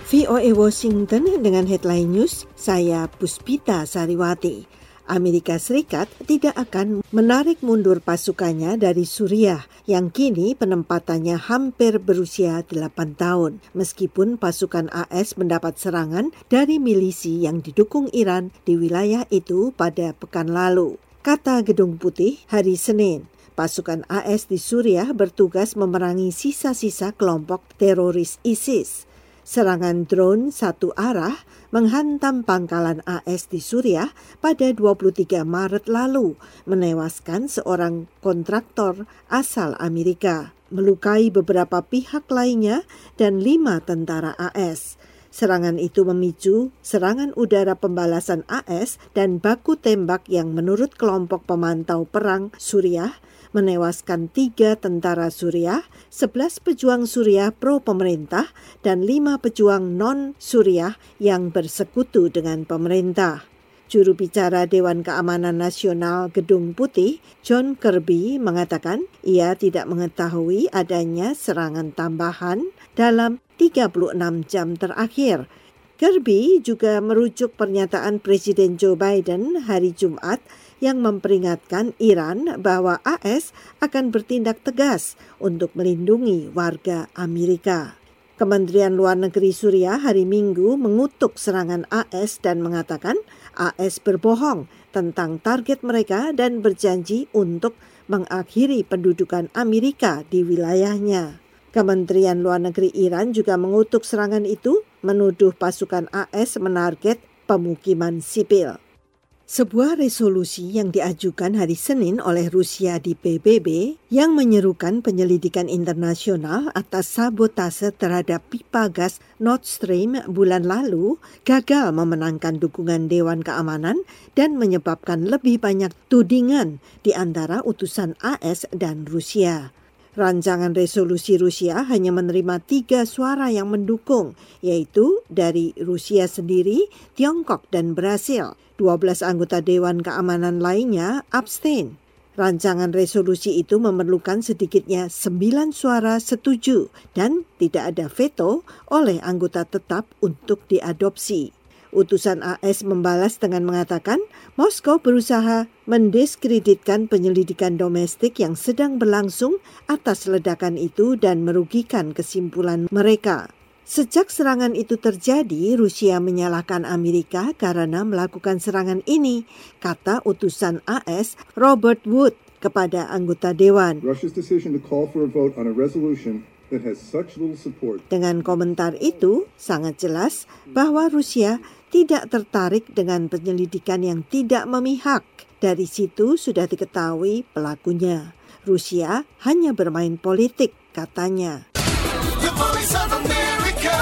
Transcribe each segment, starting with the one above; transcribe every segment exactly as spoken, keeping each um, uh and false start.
V O A Washington dengan headline news, saya Puspita Sariwati. Amerika Serikat tidak akan menarik mundur pasukannya dari Suriah yang kini penempatannya hampir berusia delapan tahun. Meskipun pasukan A S mendapat serangan dari milisi yang didukung Iran di wilayah itu pada pekan lalu. Kata Gedung Putih hari Senin, pasukan A S di Suriah bertugas memerangi sisa-sisa kelompok teroris ISIS. Serangan drone satu arah menghantam pangkalan A S di Suriah pada dua puluh tiga Maret lalu, menewaskan seorang kontraktor asal Amerika, melukai beberapa pihak lainnya dan lima tentara A S. Serangan itu memicu serangan udara pembalasan A S dan baku tembak yang menurut kelompok pemantau perang Suriah menewaskan tiga tentara Suriah, sebelas pejuang Suriah pro-pemerintah, dan lima pejuang non-Suriah yang bersekutu dengan pemerintah. Juru bicara Dewan Keamanan Nasional Gedung Putih, John Kirby, mengatakan ia tidak mengetahui adanya serangan tambahan dalam tiga puluh enam jam terakhir. Kirby juga merujuk pernyataan Presiden Joe Biden hari Jumat yang memperingatkan Iran bahwa A S akan bertindak tegas untuk melindungi warga Amerika. Kementerian Luar Negeri Suriah hari Minggu mengutuk serangan A S dan mengatakan A S berbohong tentang target mereka dan berjanji untuk mengakhiri pendudukan Amerika di wilayahnya. Kementerian Luar Negeri Iran juga mengutuk serangan itu, menuduh pasukan A S menarget pemukiman sipil. Sebuah resolusi yang diajukan hari Senin oleh Rusia di P B B yang menyerukan penyelidikan internasional atas sabotase terhadap pipa gas Nord Stream bulan lalu gagal memenangkan dukungan Dewan Keamanan dan menyebabkan lebih banyak tudingan di antara utusan A S dan Rusia. Rancangan resolusi Rusia hanya menerima tiga suara yang mendukung, yaitu dari Rusia sendiri, Tiongkok, dan Brasil. dua belas anggota Dewan Keamanan lainnya abstain. Rancangan resolusi itu memerlukan sedikitnya sembilan suara setuju dan tidak ada veto oleh anggota tetap untuk diadopsi. Utusan A S membalas dengan mengatakan Moskow berusaha mendiskreditkan penyelidikan domestik yang sedang berlangsung atas ledakan itu dan merugikan kesimpulan mereka. Sejak serangan itu terjadi, Rusia menyalahkan Amerika karena melakukan serangan ini, kata utusan A S Robert Wood kepada anggota Dewan. Russia's decision to call for a vote on a resolution that has such little support. Dengan komentar itu, sangat jelas bahwa Rusia tidak tertarik dengan penyelidikan yang tidak memihak. Dari situ sudah diketahui pelakunya. Rusia hanya bermain politik, katanya. The Voice of America,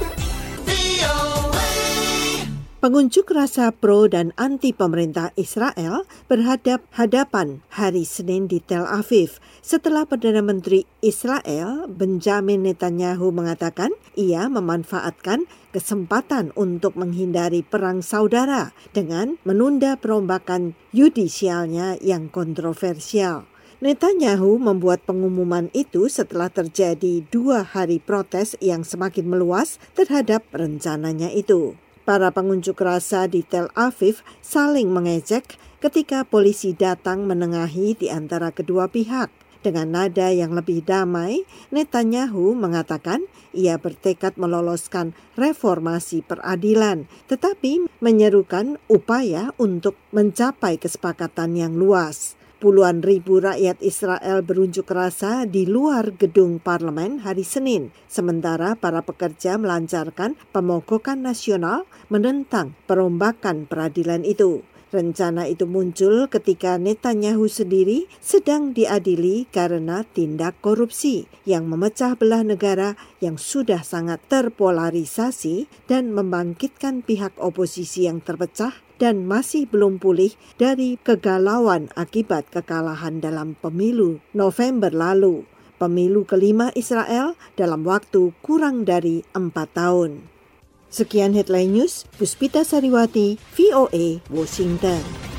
V O A. Pengunjuk rasa pro dan anti pemerintah Israel berhadap-hadapan hari Senin di Tel Aviv setelah Perdana Menteri Israel Benjamin Netanyahu mengatakan ia memanfaatkan kesempatan untuk menghindari perang saudara dengan menunda perombakan yudisialnya yang kontroversial. Netanyahu membuat pengumuman itu setelah terjadi dua hari protes yang semakin meluas terhadap rencananya itu. Para pengunjuk rasa di Tel Aviv saling mengejek ketika polisi datang menengahi di antara kedua pihak. Dengan nada yang lebih damai, Netanyahu mengatakan ia bertekad meloloskan reformasi peradilan, tetapi menyerukan upaya untuk mencapai kesepakatan yang luas. Puluhan ribu rakyat Israel berunjuk rasa di luar gedung parlemen hari Senin, sementara para pekerja melancarkan pemogokan nasional menentang perombakan peradilan itu. Rencana itu muncul ketika Netanyahu sendiri sedang diadili karena tindak korupsi yang memecah belah negara yang sudah sangat terpolarisasi dan membangkitkan pihak oposisi yang terpecah dan masih belum pulih dari kegalauan akibat kekalahan dalam pemilu November lalu, pemilu kelima Israel dalam waktu kurang dari empat tahun. Sekian headline news, Puspita Sariwati, V O A, Washington.